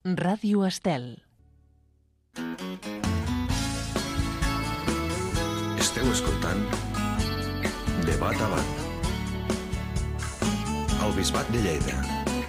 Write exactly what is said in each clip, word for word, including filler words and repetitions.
Ràdio Estel. Esteu escoltant Debat a Bat al Bisbat de Lleida.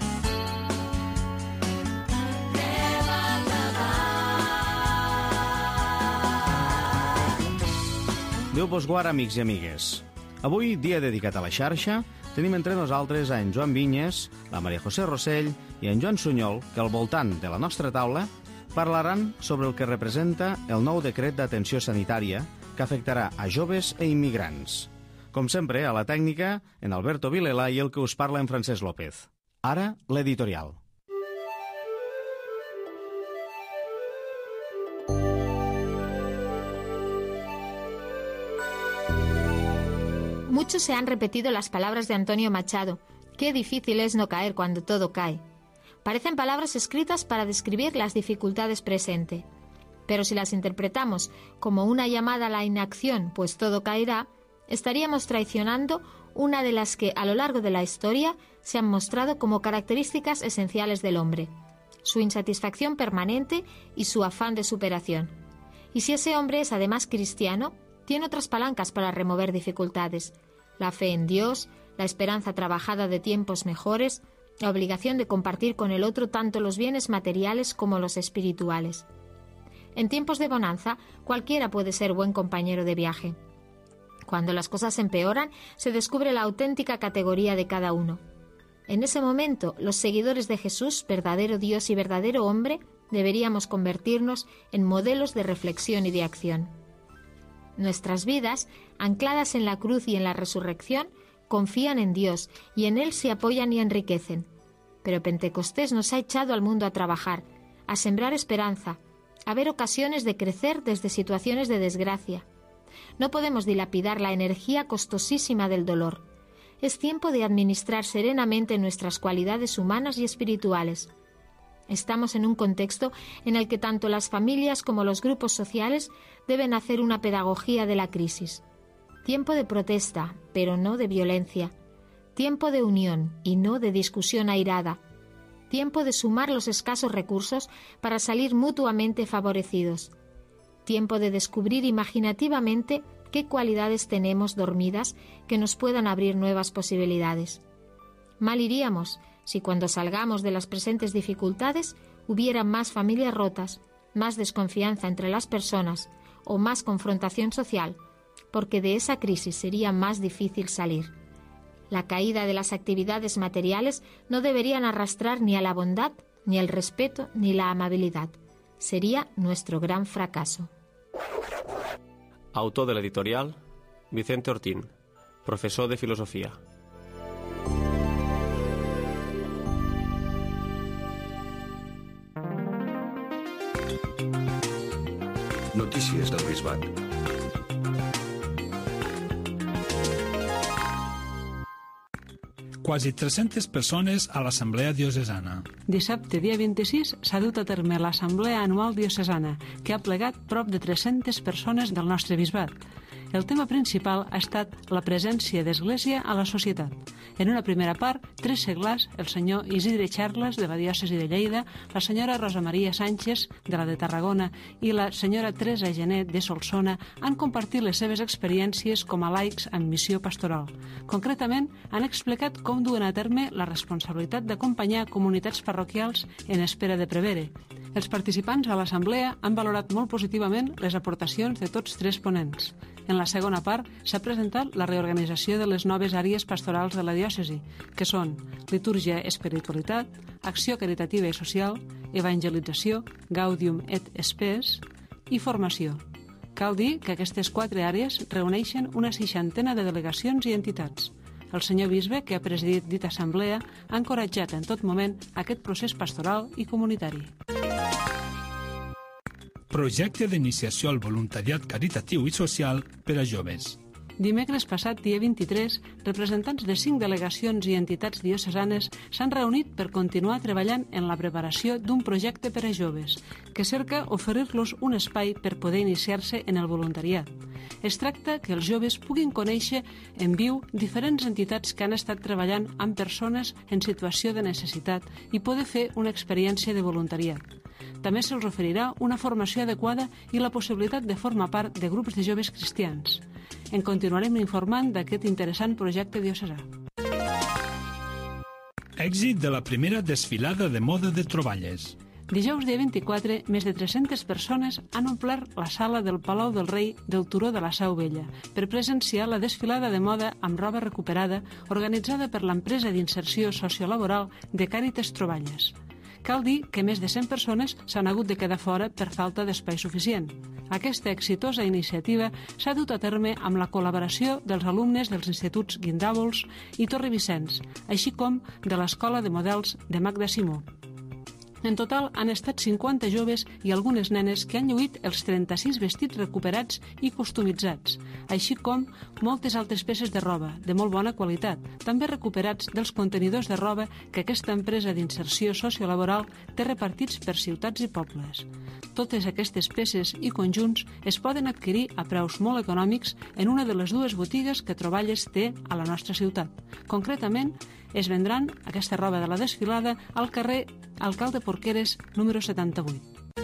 Déu-vos guard, amics i amigues. Avui, dia dedicat a la xarxa, tenim entre nosaltres a en Joan Vinyes, la Maria José Rossell i en Joan Sunyol, que al voltant de la nostra taula parlaran sobre el que representa el nou decret d'atenció sanitària que afectarà a joves e immigrants. Com sempre, a la tècnica, en Alberto Vilela i el que us parla en Francesc López. Ara, l'editorial. Muchos se han repetido las palabras de Antonio Machado. Qué difícil es no caer cuando todo cae. Parecen palabras escritas para describir las dificultades presentes. Pero si las interpretamos como una llamada a la inacción, pues todo caerá, estaríamos traicionando una de las que a lo largo de la historia se han mostrado como características esenciales del hombre: su insatisfacción permanente y su afán de superación. Y si ese hombre es además cristiano, tiene otras palancas para remover dificultades: la fe en Dios, la esperanza trabajada de tiempos mejores, la obligación de compartir con el otro tanto los bienes materiales como los espirituales. En tiempos de bonanza, cualquiera puede ser buen compañero de viaje. Cuando las cosas empeoran, se descubre la auténtica categoría de cada uno. En ese momento, los seguidores de Jesús, verdadero Dios y verdadero hombre, deberíamos convertirnos en modelos de reflexión y de acción. Nuestras vidas, ancladas en la cruz y en la resurrección, confían en Dios y en Él se apoyan y enriquecen. Pero Pentecostés nos ha echado al mundo a trabajar, a sembrar esperanza, a ver ocasiones de crecer desde situaciones de desgracia. No podemos dilapidar la energía costosísima del dolor. Es tiempo de administrar serenamente nuestras cualidades humanas y espirituales. Estamos en un contexto en el que tanto las familias como los grupos sociales deben hacer una pedagogía de la crisis. Tiempo de protesta, pero no de violencia. Tiempo de unión y no de discusión airada. Tiempo de sumar los escasos recursos para salir mutuamente favorecidos. Tiempo de descubrir imaginativamente qué cualidades tenemos dormidas que nos puedan abrir nuevas posibilidades. Mal iríamos si cuando salgamos de las presentes dificultades hubiera más familias rotas, más desconfianza entre las personas o más confrontación social, porque de esa crisis sería más difícil salir. La caída de las actividades materiales no deberían arrastrar ni a la bondad, ni al respeto, ni la amabilidad. Sería nuestro gran fracaso. Autor de l'editorial, Vicente Ortín, professor de filosofia. Notícies del Bisbat. Quasi tres-centes persones a l'Assemblea Diocesana. Dissabte, dia vint-i-sis, s'ha dut a terme l'Assemblea Anual Diocesana, que ha plegat prop de tres-centes persones del nostre bisbat. El tema principal ha estat la presència d'Església a la societat. En una primera part, tres seglars, el senyor Isidre Charles, de la diòcesi de Lleida, la senyora Rosa Maria Sánchez, de la de Tarragona, i la senyora Teresa Genet, de Solsona, han compartit les seves experiències com a laics en missió pastoral. Concretament, han explicat com duen a terme la responsabilitat d'acompanyar comunitats parroquials en espera de prevere. Els participants a l'assemblea han valorat molt positivament les aportacions de tots tres ponents. En la segona part s'ha presentat la reorganització de les noves àrees pastorals de la diòcesi, que són litúrgia, espiritualitat, acció caritativa i social, evangelització, gaudium et spes i formació. Cal dir que aquestes quatre àrees reuneixen una seixantena de delegacions i entitats. El senyor bisbe, que ha presidit dita assemblea, ha encoratjat en tot moment aquest procés pastoral i comunitari. Projecte d'iniciació al voluntariat caritatiu i social per a joves. Dimecres passat, dia vint-i-tres, representants de cinc delegacions i entitats diocesanes s'han reunit per continuar treballant en la preparació d'un projecte per a joves, que cerca oferir-los un espai per poder iniciar-se en el voluntariat. Es tracta que els joves puguin conèixer en viu diferents entitats que han estat treballant amb persones en situació de necessitat i poder fer una experiència de voluntariat. També se'ls oferirà una formació adequada i la possibilitat de formar part de grups de joves cristians. En continuarem informant d'aquest interessant projecte diocesà. Èxit de la primera desfilada de moda de Troballes. Dijous dia vint-i-quatre, més de tres-centes persones han omplert la sala del Palau del Rei del Turó de la Seu Vella per presenciar la desfilada de moda amb roba recuperada organitzada per l'empresa d'inserció sociolaboral de Càritas Troballes. Cal dir que més de cent persones s'han hagut de quedar fora per falta d'espai suficient. Aquesta exitosa iniciativa s'ha dut a terme amb la col·laboració dels alumnes dels instituts Guindàvols i Torre Vicenç, així com de l'Escola de Models de Magda Simó. En total han estat cinquanta joves i algunes nenes que han lluït els trenta-sis vestits recuperats i customitzats, així com moltes altres peces de roba, de molt bona qualitat, també recuperats dels contenidors de roba que aquesta empresa d'inserció sociolaboral té repartits per ciutats i pobles. Totes aquestes peces i conjunts es poden adquirir a preus molt econòmics en una de les dues botigues que Troballes té a la nostra ciutat. Concretament, es vendran aquesta roba de la desfilada al carrer Alcalde Porqueres, número setanta-vuit.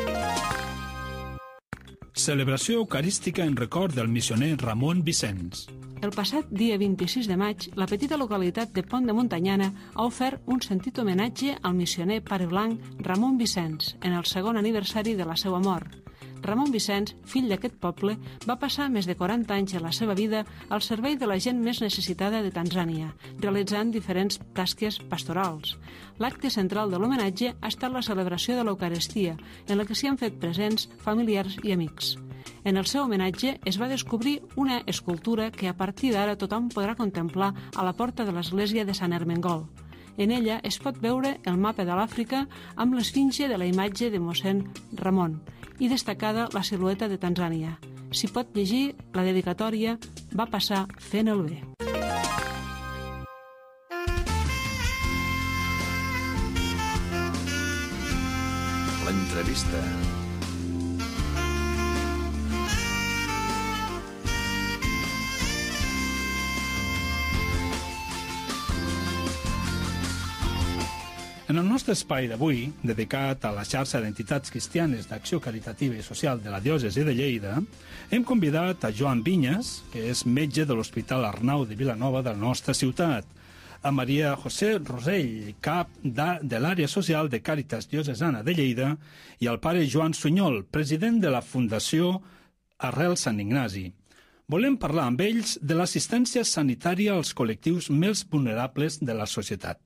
Celebració eucarística en record del missioner Ramon Vicenç. El passat dia vint-i-sis de maig, la petita localitat de Pont de Montanyana ha ofert un sentit homenatge al missioner pare blanc Ramon Vicenç en el segon aniversari de la seva mort. Ramon Vicenç, fill d'aquest poble, va passar més de quaranta anys de la seva vida al servei de la gent més necessitada de Tanzània, realitzant diferents tasques pastorals. L'acte central de l'homenatge ha estat la celebració de l'Eucaristia, en la que s'hi han fet presents familiars i amics. En el seu homenatge es va descobrir una escultura que a partir d'ara tothom podrà contemplar a la porta de l'església de Sant Ermengol. En ella es pot veure el mapa de l'Àfrica amb l'esfinge de la imatge de mossèn Ramon i destacada la silueta de Tanzània. S'hi pot llegir la dedicatòria "Va passar fent el bé". L'entrevista. En el nostre espai d'avui, dedicat a la xarxa d'entitats cristianes d'acció caritativa i social de la diòcesi de Lleida, hem convidat a Joan Vinyes, que és metge de l'Hospital Arnau de Vilanova de la nostra ciutat, a Maria José Rosell, cap de l'àrea social de Càritas Diocesana de Lleida, i al pare Joan Sunyol, president de la Fundació Arrel Sant Ignasi. Volem parlar amb ells de l'assistència sanitària als col·lectius més vulnerables de la societat.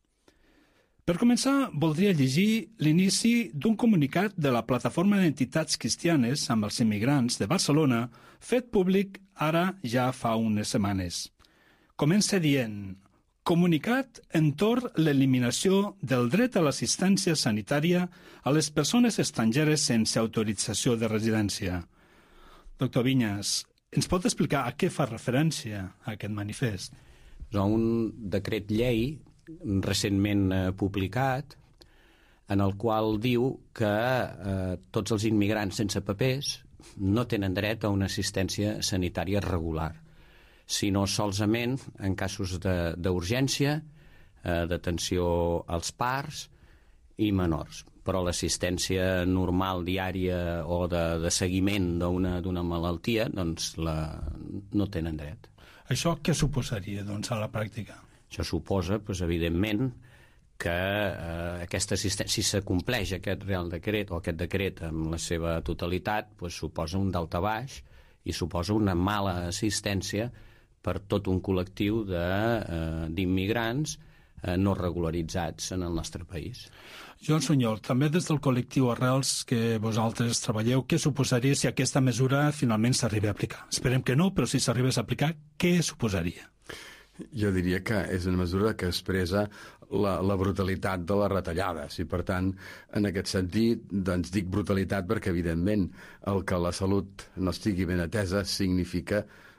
Per començar, voldria llegir l'inici d'un comunicat de la Plataforma d'Entitats Cristianes amb els Immigrants de Barcelona, fet públic ara ja fa unes setmanes. Comença dient: comunicat entorn l'eliminació del dret a l'assistència sanitària a les persones estrangeres sense autorització de residència. Doctor Vinyes, ens pot explicar a què fa referència aquest manifest? Un decret llei recentment eh, publicat en el qual diu que eh, tots els immigrants sense papers no tenen dret a una assistència sanitària regular, sinó solament en casos d'urgència, eh, d'atenció als parts i menors. Però l'assistència normal, diària o de, de seguiment d'una d'una malaltia, doncs la, no tenen dret. Això què suposaria, doncs, a la pràctica? Això suposa, doncs, evidentment, que eh, aquesta assistència, si s'acompleix aquest Real Decret o aquest decret en la seva totalitat, doncs, suposa un daltabaix i suposa una mala assistència per tot un col·lectiu d'immigrants eh, no regularitzats en el nostre país. Joan Sunyol, també des del col·lectiu Arrels que vosaltres treballeu, què suposaria si aquesta mesura finalment s'arriba a aplicar? Esperem que no, però si s'arribés a aplicar, què suposaria? Jo diria que és una mesura que expressa la, la brutalitat de les retallades i, per tant, en aquest sentit, doncs dic brutalitat perquè, evidentment, el que la salut no estigui ben atesa significa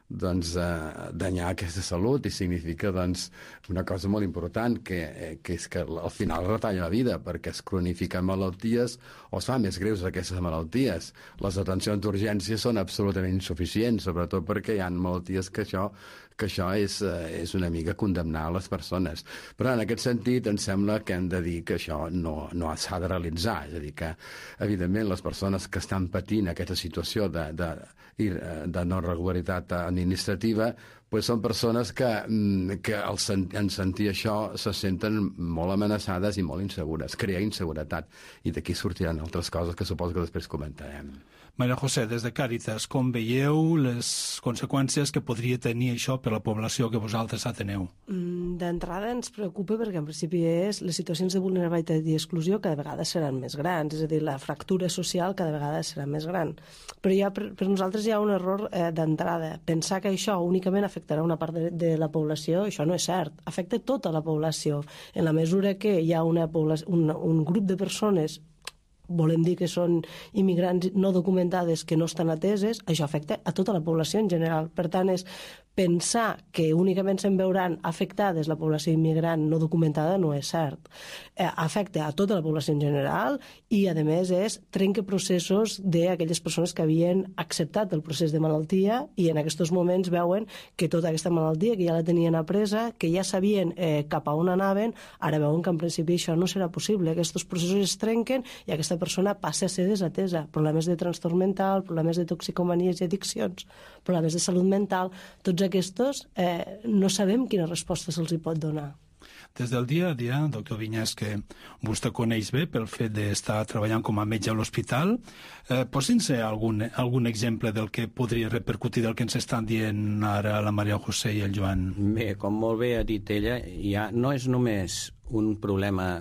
doncs, eh, danyar aquesta salut, i significa doncs, una cosa molt important, que, eh, que és que al final retalla la vida, perquè es cronifiquen malalties o es fan més greus aquestes malalties. Les atencions d'urgència són absolutament insuficients, sobretot perquè hi ha malalties que això, que això és, eh, és una mica condemnar a les persones. Però en aquest sentit em sembla que hem de dir que això no, no s'ha de realitzar, és a dir, que evidentment les persones que estan patint aquesta situació de, de, de no regularitat administrativa pues són persones que, que al sen, en sentir això se senten molt amenaçades i molt insegures, crea inseguretat, i d'aquí sortiran altres coses que suposo que després comentarem. Maria José, des de Càritas, com veieu les conseqüències que podria tenir això per la població que vosaltres ateneu? D'entrada ens preocupa perquè en principi és les situacions de vulnerabilitat i exclusió cada vegada seran més grans, és a dir, la fractura social cada vegada serà més gran. Però ja, per, per nosaltres hi ha un error eh, d'entrada. Pensar que això únicament afectarà una part de, de la població, això no és cert. Afecta tota la població. En la mesura que hi ha una població, un, un grup de persones, volem dir que són immigrants no documentades que no estan ateses, això afecta a tota la població en general. Per tant, és pensar que únicament se'n veuran afectades la població immigrant no documentada no és cert. Eh, afecta a tota la població en general i, a més, és trenca processos d'aquelles persones que havien acceptat el procés de malaltia i en aquests moments veuen que tota aquesta malaltia, que ja la tenien apresa, que ja sabien eh, cap a on anaven, ara veuen que en principi això no serà possible. Aquests processos es trenquen i aquesta persona passa a ser desatesa. Problemes de trastorn mental, problemes de toxicomanies i addiccions, problemes de salut mental, tots aquests eh, no sabem quina resposta se'ls hi pot donar. Des del dia a dia, doctor Vinyes, que vostè coneix bé pel fet d'estar treballant com a metge a l'hospital, eh, posi'ns algun, algun exemple del que podria repercutir del que ens estan dient ara la Maria José i el Joan? Bé, com molt bé ha dit ella, ja no és només un problema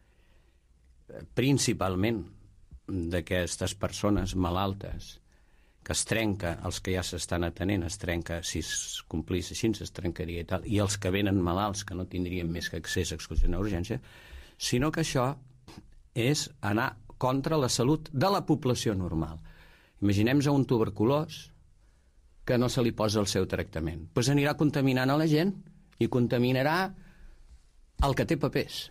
principalment d'aquestes persones malaltes, que es trenca, els que ja s'estan atenent, es trenca, si es complís així, es trencaria i tal, i els que venen malalts, que no tindrien més que accés a exclusió d'urgència, sinó que això és anar contra la salut de la població normal. Imaginem-nos un tuberculós que no se li posa el seu tractament. Doncs pues anirà contaminant a la gent i contaminarà el que té papers,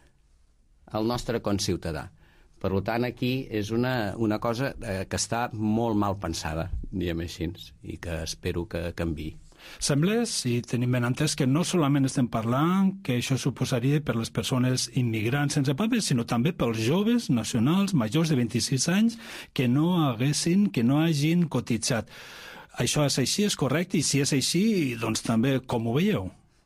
el nostre conciutadà. Per tant, aquí és una, una cosa eh, que està molt mal pensada, diguem així, i que espero que canviï. Sembla, si tenim ben entès, que no solament estem parlant que això suposaria per les persones immigrants sense papers, sinó també pels joves nacionals majors de vint-i-sis anys que no haguessin, que no hagin cotitzat. Això és així, és correcte? I si és així, doncs també com ho veieu?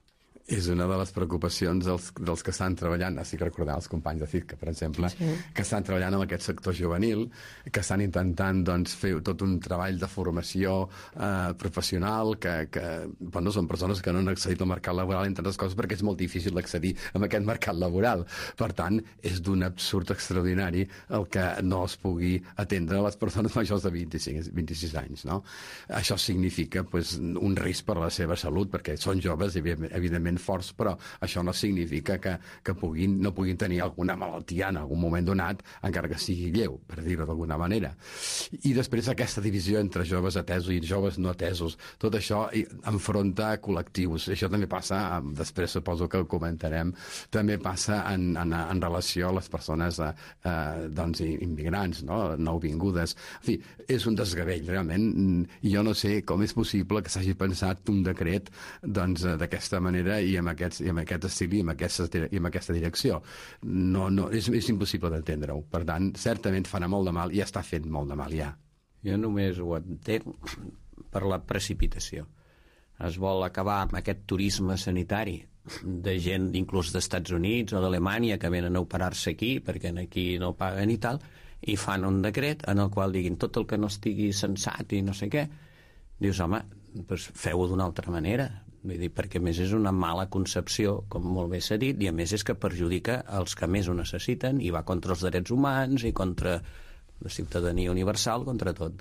És una de les preocupacions dels, dels que estan treballant, així que recordar els companys de C I R C, per exemple, sí. que estan treballant en aquest sector juvenil, que estan intentant doncs, fer tot un treball de formació eh, professional, que, que bueno, són persones que no han accedit al mercat laboral, entre altres coses, perquè és molt difícil accedir a aquest mercat laboral. Per tant, és d'un absurd extraordinari el que no es pugui atendre a les persones majors de vint-i-cinc, vint-i-sis anys. No? Això significa pues, un risc per a la seva salut, perquè són joves, evidentment, forts, però això no significa que, que puguin, no puguin tenir alguna malaltia en algun moment donat, encara que sigui lleu, per dir-ho d'alguna manera. I després aquesta divisió entre joves atesos i joves no atesos, tot això enfronta col·lectius. Això també passa, després suposo que ho comentarem, també passa en, en, en relació a les persones eh, doncs, immigrants, no? nouvingudes. En fi, és un desgavell, realment. Jo no sé com és possible que s'hagi pensat un decret doncs, d'aquesta manera i amb, aquests, i amb aquest estil i amb aquesta, i amb aquesta direcció. No, no, és, és impossible d'entendre-ho. Per tant, certament farà molt de mal i està fent molt de mal ja. Jo només ho entenc per la precipitació. Es vol acabar amb aquest turisme sanitari de gent inclús d'Estats Units o d'Alemanya que venen a operar-se aquí perquè aquí no paguen i tal, i fan un decret en el qual diguin tot el que no estigui sensat i no sé què. Dius, home, doncs feu-ho d'una altra manera. Vull dir, perquè a més és una mala concepció, com molt bé s'ha dit, i a més és que perjudica els que més ho necessiten i va contra els drets humans i contra la ciutadania universal, contra tot.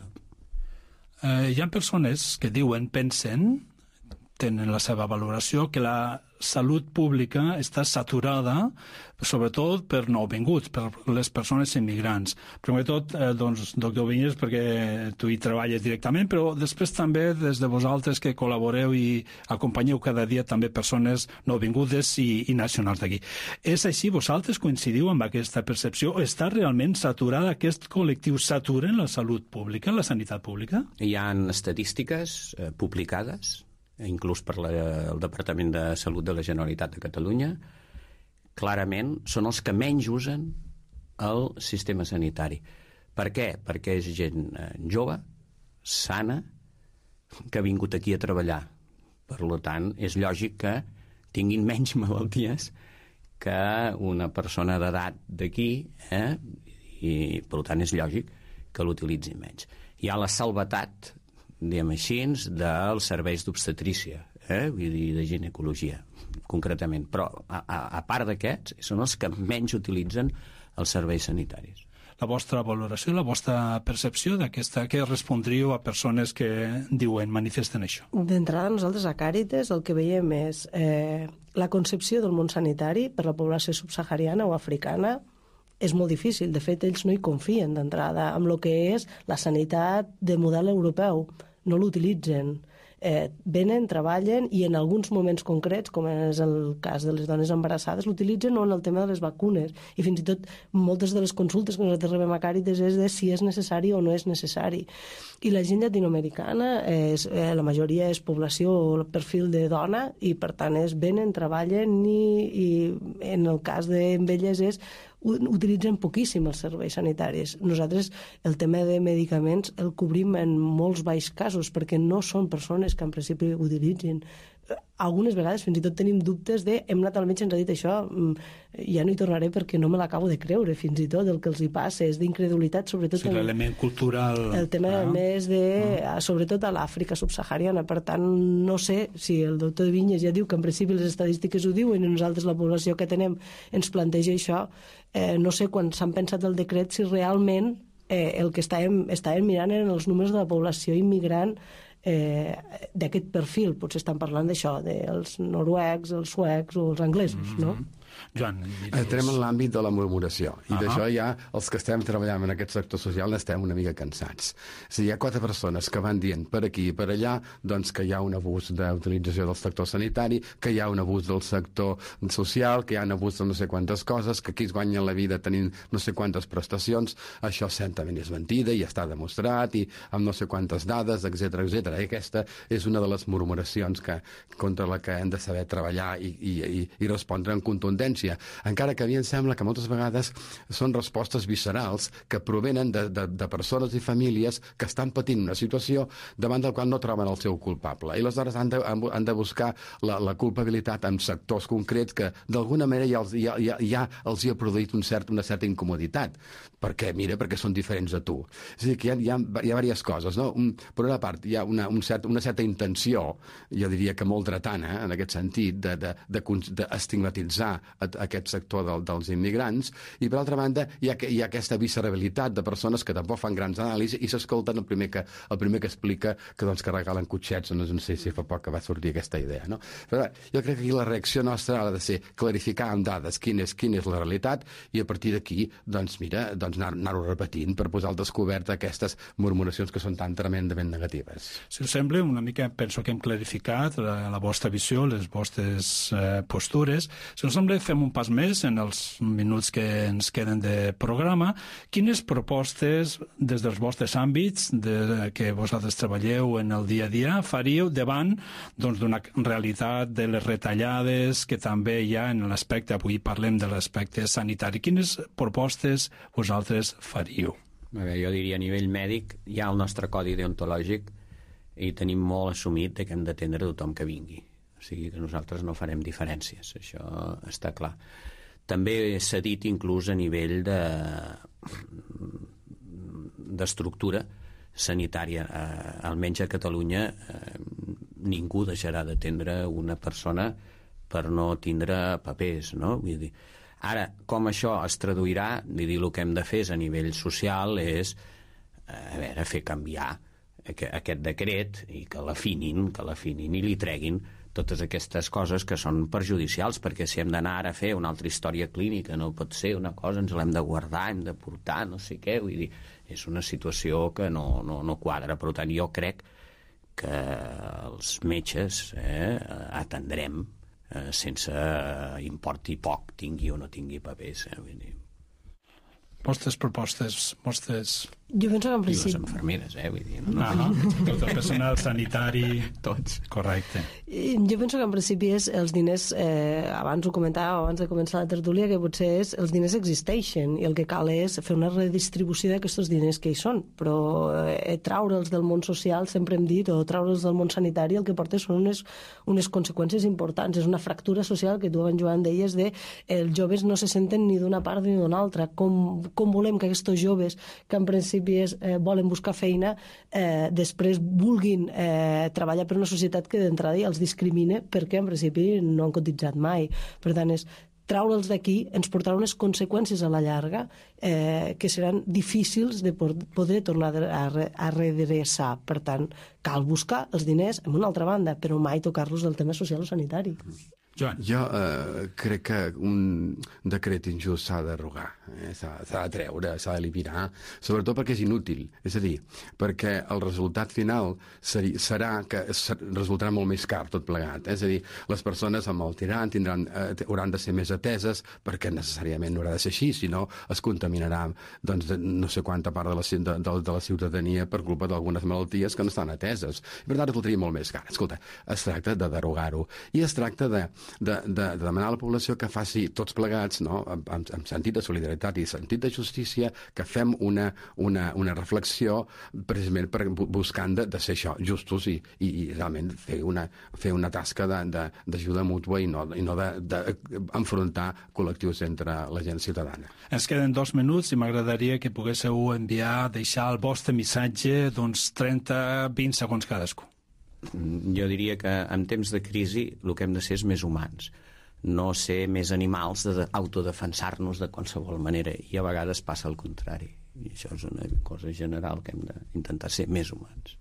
Eh, hi ha persones que diuen, pensen, tenen la seva valoració, que la salut pública està saturada, sobretot per nouvinguts, per les persones immigrants. Primer de tot, eh, doncs, doctor Vinyes, perquè tu hi treballes directament, però després també des de vosaltres que col·laboreu i acompanyeu cada dia també persones nouvingudes i, i nacionals d'aquí. És així? Vosaltres coincidiu amb aquesta percepció? Està realment saturada? Aquest col·lectiu satura en la salut pública, en la sanitat pública? Hi ha estadístiques eh, publicades, inclús per la, el Departament de Salut de la Generalitat de Catalunya. Clarament són els que menys usen el sistema sanitari. Per què? Perquè és gent eh, jove, sana, que ha vingut aquí a treballar. Per tant, és lògic que tinguin menys malalties que una persona d'edat d'aquí, eh? I per tant és lògic que l'utilitzin menys. Hi ha la salvetat, diguem així, dels serveis d'obstetrícia, eh? Vull dir, de ginecologia, concretament. Però, a, a, a part d'aquests, són els que menys utilitzen els serveis sanitaris. La vostra valoració, la vostra percepció d'aquesta, què respondríeu a persones que diuen, manifesten això? D'entrada, nosaltres a Càritas el que veiem és eh, la concepció del món sanitari per la població subsahariana o africana és molt difícil. De fet, ells no hi confien d'entrada amb el que és la sanitat de model europeu. No l'utilitzen. Eh, venen, treballen i en alguns moments concrets, com és el cas de les dones embarassades, l'utilitzen o en el tema de les vacunes. I fins i tot moltes de les consultes que nosaltres rebem a Càritas és de si és necessari o no és necessari. I la gent llatinoamericana, és, eh, la majoria és població o perfil de dona i per tant és venen, treballen i, i en el cas d'elles és utilitzen poquíssim els serveis sanitaris. Nosaltres el tema de medicaments el cobrim en molts baix casos perquè no són persones que en principi utilitzin. Algunes vegades fins i tot tenim dubtes de hem anat al metge i ens ha dit això, ja no hi tornaré perquè no me l'acabo de creure, fins i tot el que els hi passa és d'incredulitat, sobretot sí, l'element cultural, el tema ah. més de, ah. sobretot a l'Àfrica subsahariana. Per tant, no sé si el doctor Vinyes ja diu que en principi les estadístiques ho diuen i nosaltres la població que tenem ens planteja això, eh, no sé quan s'han pensat el decret si realment eh, el que estàvem, estàvem mirant eren els números de la població immigrant Eh, d'aquest perfil. Potser estan parlant d'això, dels noruecs, els suecs o els anglesos, no? Mm-hmm. Joan, entrem en l'àmbit de la murmuració i uh -huh. d'això ja els que estem treballant en aquest sector social n'estem una mica cansats. Si hi ha quatre persones que van dient per aquí i per allà doncs que hi ha un abús d'utilització del sector sanitari, que hi ha un abús del sector social, que hi ha un abús de no sé quantes coses, que aquí es guanyen la vida tenint no sé quantes prestacions, això certament és mentida i està demostrat i amb no sé quantes dades, etcètera, etcètera. I aquesta és una de les murmuracions que, contra la que hem de saber treballar i, i, i, i respondre en contundència, encara que a mi em sembla que moltes vegades són respostes viscerals que provenen de, de, de persones i famílies que estan patint una situació davant del qual no troben el seu culpable. I aleshores han de, han de buscar la, la culpabilitat en sectors concrets que d'alguna manera ja els, ja, ja, ja els hi ha produït un cert, una certa incomoditat. Per què? Mira, perquè són diferents de tu. És a dir, que hi ha, hi ha, hi ha diverses coses, no? Un, per una part, hi ha una, un cert, una certa intenció, jo diria que molt dretana, eh, en aquest sentit, d'estigmatitzar aquest sector del, dels immigrants, i per altra banda hi ha, hi ha aquesta viscerabilitat de persones que tampoc fan grans anàlisis i s'escolten el primer que el primer que explica que, doncs, que regalen cotxets, no, no sé si fa poc que va sortir aquesta idea, no? Però jo crec que aquí la reacció nostra ha de ser clarificar amb dades quina és, quina és la realitat i a partir d'aquí, doncs mira, doncs anar-ho anar repetint per posar al descobert aquestes murmuracions que són tan tremendament negatives. Si us sembla, una mica penso que hem clarificat la, la vostra visió, les vostres eh, postures. Si us sembla, fem un pas més en els minuts que ens queden de programa. Quines propostes des dels vostres àmbits de, que vosaltres treballeu en el dia a dia faríeu davant doncs, d'una realitat de les retallades que també hi ha en l'aspecte, avui parlem de l'aspecte sanitari. Quines propostes vosaltres faríeu? A veure, jo diria a nivell mèdic hi ha el nostre codi deontològic i tenim molt assumit que hem d'atendre tothom que vingui. O sigui que nosaltres no farem diferències, això està clar. També s'ha dit inclús a nivell de d'estructura sanitària. Eh, almenys a Catalunya eh, ningú deixarà d'atendre una persona per no tindre papers, no? Vull dir, ara, com això es traduirà, vull dir, el que hem de fer és a nivell social és a veure, fer canviar aquest decret i que l'afinin, que l'afinin i li treguin totes aquestes coses que són perjudicials, perquè si hem d'anar ara a fer una altra història clínica, no pot ser una cosa, ens l'hem de guardar, hem de portar, no sé què, vull dir, és una situació que no, no, no quadra. Per tant, jo crec que els metges eh, atendrem eh, sense importi poc, tingui o no tingui papers. Eh, vull dir. Vostres propostes, vostres... Jo penso que en I principi... les infermeres, eh? Vull dir, no, Ah, no? Tot el personal sanitari... Tots. Correcte. Jo penso que en principi és els diners, eh, abans ho comentàvem, abans de començar la tertúlia, que potser és, els diners existeixen i el que cal és fer una redistribució d'aquests diners que hi són, però eh, traure'ls del món social, sempre hem dit, o traure'ls del món sanitari, el que porta són unes, unes conseqüències importants. És una fractura social que tu, en Joan, deies de eh, els joves no se senten ni d'una part ni d'una altra. Com, com volem que aquests joves, que en principi és, eh, volen buscar feina, eh, després vulguin eh, treballar per una societat que d'entrada ja els discrimina perquè en principi no han cotitzat mai. Per tant, és traure'ls d'aquí ens portarà unes conseqüències a la llarga eh, que seran difícils de poder tornar a, a redreçar. Per tant, cal buscar els diners en una altra banda, però mai tocar-los del tema social o sanitari. Joan. Jo eh, crec que un decret injust s'ha de derogar, eh? s'ha de treure, s'ha d'eliminar, sobretot perquè és inútil. És a dir, perquè el resultat final seri, serà que resultarà molt més car tot plegat. És a dir, les persones amb el tirant tindran, eh, hauran de ser més ateses perquè necessàriament no haurà de ser així, sinó es contaminarà doncs, no sé quanta part de la, de, de, de la ciutadania per culpa d'algunes malalties que no estan ateses. I per tant, resultaria molt més car. Escolta, es tracta de derogar-ho i es tracta de De, de, de demanar a la població que faci tots plegats, no? amb, amb, amb sentit de solidaritat i sentit de justícia, que fem una, una, una reflexió precisament per, buscant de, de ser això, justos i, i, i realment fer una, fer una tasca d'ajuda mútua i no, i no d'enfrontar col·lectius entre la gent ciutadana. Ens queden dos minuts i m'agradaria que poguéssiu enviar, deixar el vostre missatge d'uns trenta a vint segons cadascú. Jo diria que en temps de crisi el que hem de ser és més humans, no ser més animals d'autodefensar-nos de qualsevol manera, i a vegades passa el contrari, i això és una cosa general, que hem d'intentar ser més humans.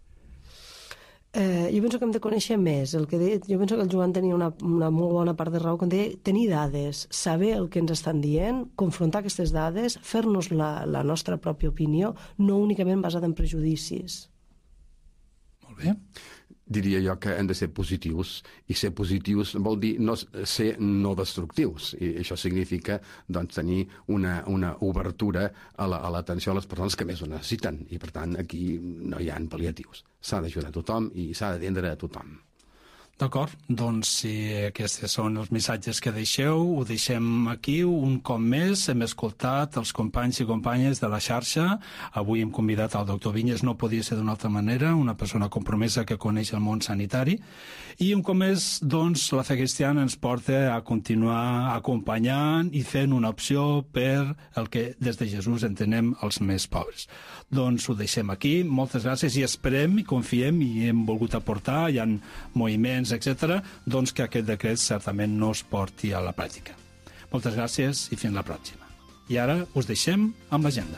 Eh, jo penso que hem de conèixer més. El que deia, jo penso que el Joan tenia una, una molt bona part de raó quan deia tenir dades, saber el que ens estan dient, confrontar aquestes dades, fer-nos la, la nostra pròpia opinió, no únicament basada en prejudicis. Molt bé. Diria jo que hem de ser positius, i ser positius vol dir no, ser no destructius, i això significa doncs, tenir una, una obertura a l'atenció la, a, a les persones que més ho necessiten, i per tant aquí no hi ha pal·liatius. S'ha d'ajudar a tothom i s'ha d'atendre a tothom. D'acord, doncs si aquests són els missatges que deixeu, ho deixem aquí un cop més. Hem escoltat els companys i companyes de la xarxa. Avui hem convidat al doctor Vinyes, no podia ser d'una altra manera, una persona compromesa que coneix el món sanitari. I un cop més, doncs, la fe cristiana ens porta a continuar acompanyant i fent una opció per el que des de Jesús entenem els més pobres. Doncs ho deixem aquí. Moltes gràcies i esperem i confiem i hem volgut aportar, hi ha moviments, etcètera, doncs que aquest decret certament no es porti a la pràctica. Moltes gràcies i fins la pròxima. I ara us deixem amb l'agenda.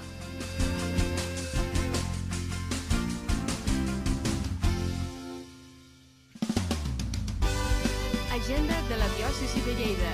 Agenda de la diòcesi de Lleida.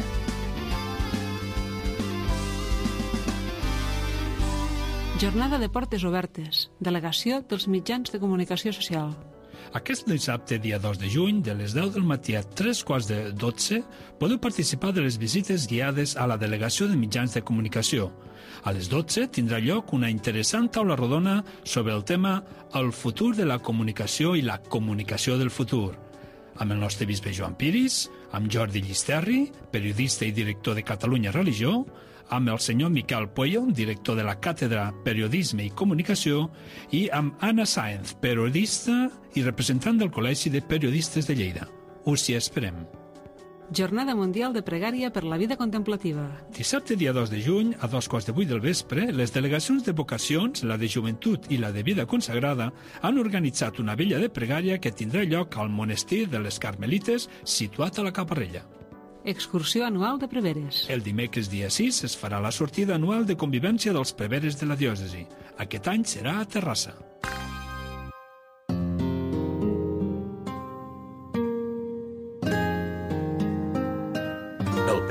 Jornada de portes obertes. Delegació dels mitjans de comunicació social. Aquest dissabte, dia dos de juny, de les deu del matí a tres quarts de dotze, podeu participar de les visites guiades a la Delegació de Mitjans de Comunicació. A les dotze tindrà lloc una interessant taula rodona sobre el tema El futur de la comunicació i la comunicació del futur, amb el nostre bisbe Joan Piris, amb Jordi Llisterri, periodista i director de Catalunya Religió, amb el senyor Miquel Pueyo, director de la Càtedra Periodisme i Comunicació, i amb Anna Sáenz, periodista i representant del Col·legi de Periodistes de Lleida. Us hi esperem. Jornada Mundial de Pregària per la Vida Contemplativa. Dissabte, dia dos de juny, a dos quarts de vuit del vespre, les delegacions de vocacions, la de joventut i la de vida consagrada, han organitzat una vella de pregària que tindrà lloc al monestir de les Carmelites, situat a la Caparrella. Excursió anual de preveres. El dimecres dia sis es farà la sortida anual de convivència dels preveres de la diòcesi. Aquest any serà a Terrassa.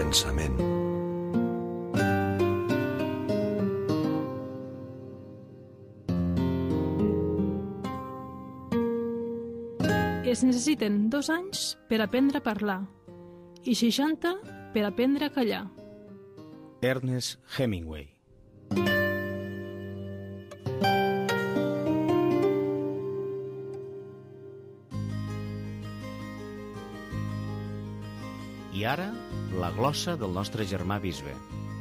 pensament. Es necessiten dos anys per aprendre a parlar i seixanta per aprendre a callar. Ernest Hemingway. I ara, la glossa del nostre germà bisbe.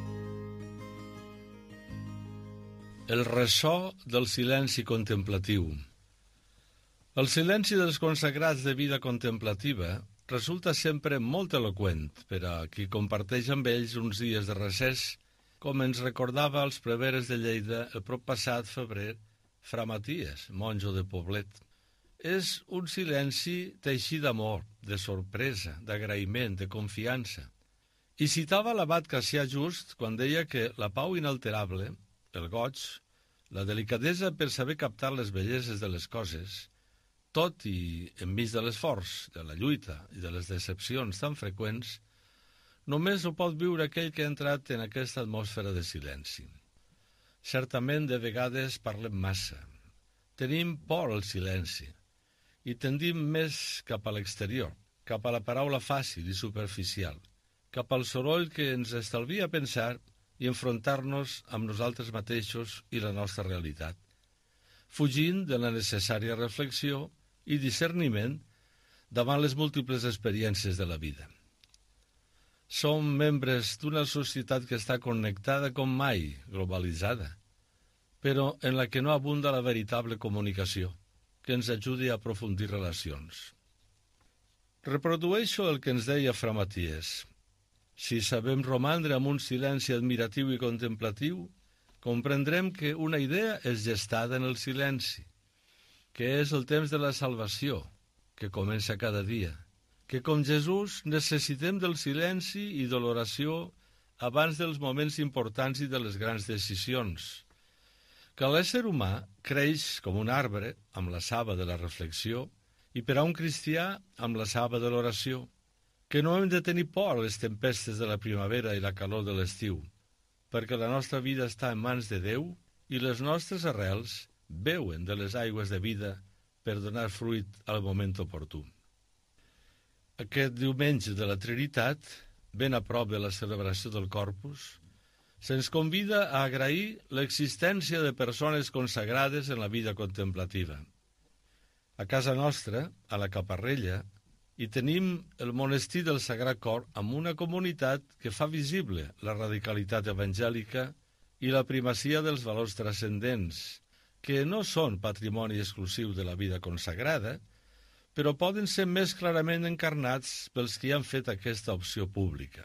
El ressò del silenci contemplatiu. El silenci dels consagrats de vida contemplativa resulta sempre molt eloqüent per a qui comparteix amb ells uns dies de recés, com ens recordava als preveres de Lleida el prop passat febrer Fra Maties, monjo de Poblet. És un silenci teixit d'amor, de sorpresa, d'agraïment, de confiança. I citava l'abat Cassià Just quan deia que la pau inalterable, el goig, la delicadesa per saber captar les belleses de les coses, tot i enmig de l'esforç, de la lluita i de les decepcions tan freqüents, només ho pot viure aquell que ha entrat en aquesta atmosfera de silenci. Certament, de vegades parlem massa. Tenim por al silenci i tendim més cap a l'exterior, cap a la paraula fàcil i superficial, cap al soroll que ens estalvia pensar i enfrontar-nos amb nosaltres mateixos i la nostra realitat, fugint de la necessària reflexió i discerniment davant les múltiples experiències de la vida. Som membres d'una societat que està connectada com mai, globalitzada, però en la que no abunda la veritable comunicació, que ens ajudi a aprofundir relacions. Reprodueixo el que ens deia Fra Maties. Si sabem romandre amb un silenci admiratiu i contemplatiu, comprendrem que una idea és gestada en el silenci, que és el temps de la salvació, que comença cada dia, que com Jesús necessitem del silenci i de l'oració abans dels moments importants i de les grans decisions, que l'ésser humà creix com un arbre amb la saba de la reflexió i per a un cristià amb la saba de l'oració, que no hem de tenir por a les tempestes de la primavera i la calor de l'estiu, perquè la nostra vida està en mans de Déu i les nostres arrels beuen de les aigües de vida per donar fruit al moment oportú. Aquest diumenge de la Trinitat, ben a prop de la celebració del Corpus, se'ns convida a agrair l'existència de persones consagrades en la vida contemplativa. A casa nostra, a la Caparrella, hi tenim el monestir del Sagrat Cor amb una comunitat que fa visible la radicalitat evangèlica i la primacia dels valors transcendents, que no són patrimoni exclusiu de la vida consagrada, però poden ser més clarament encarnats pels que han fet aquesta opció pública.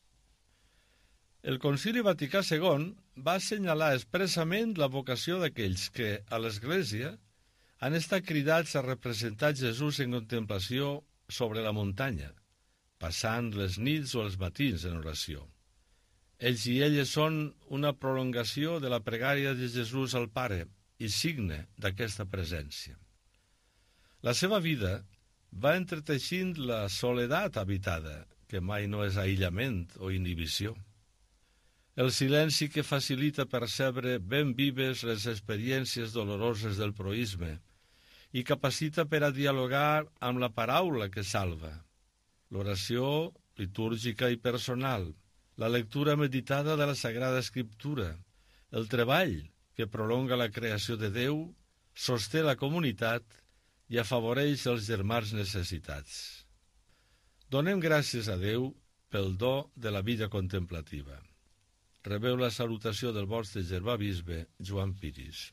El Concili Vaticà segon va assenyalar expressament la vocació d'aquells que, a l'Església, han estat cridats a representar Jesús en contemplació sobre la muntanya, passant les nits o els matins en oració. Ells i elles són una prolongació de la pregària de Jesús al Pare i signe d'aquesta presència. La seva vida va entreteixint la soledat habitada, que mai no és aïllament o inhibició. El silenci que facilita percebre ben vives les experiències doloroses del proïsme i capacita per a dialogar amb la paraula que salva. L'oració litúrgica i personal, la lectura meditada de la Sagrada Escriptura, el treball que prolonga la creació de Déu, sosté la comunitat i afavoreix els germans necessitats. Donem gràcies a Déu pel do de la vida contemplativa. Rebeu la salutació del vostre germà bisbe, Joan Piris.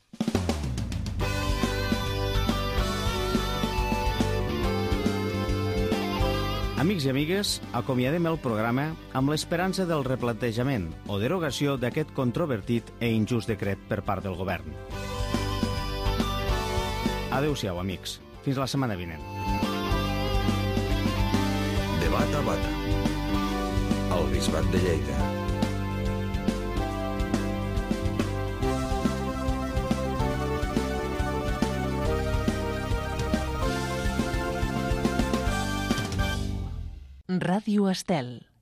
Amics i amigues, acomiadem el programa amb l'esperança del replantejament o derogació d'aquest controvertit e injust decret per part del govern. Adéu-siau, amics. Fins la setmana vinent. Debat a Bata, al Bisbat de Lleida. Ràdio Estel.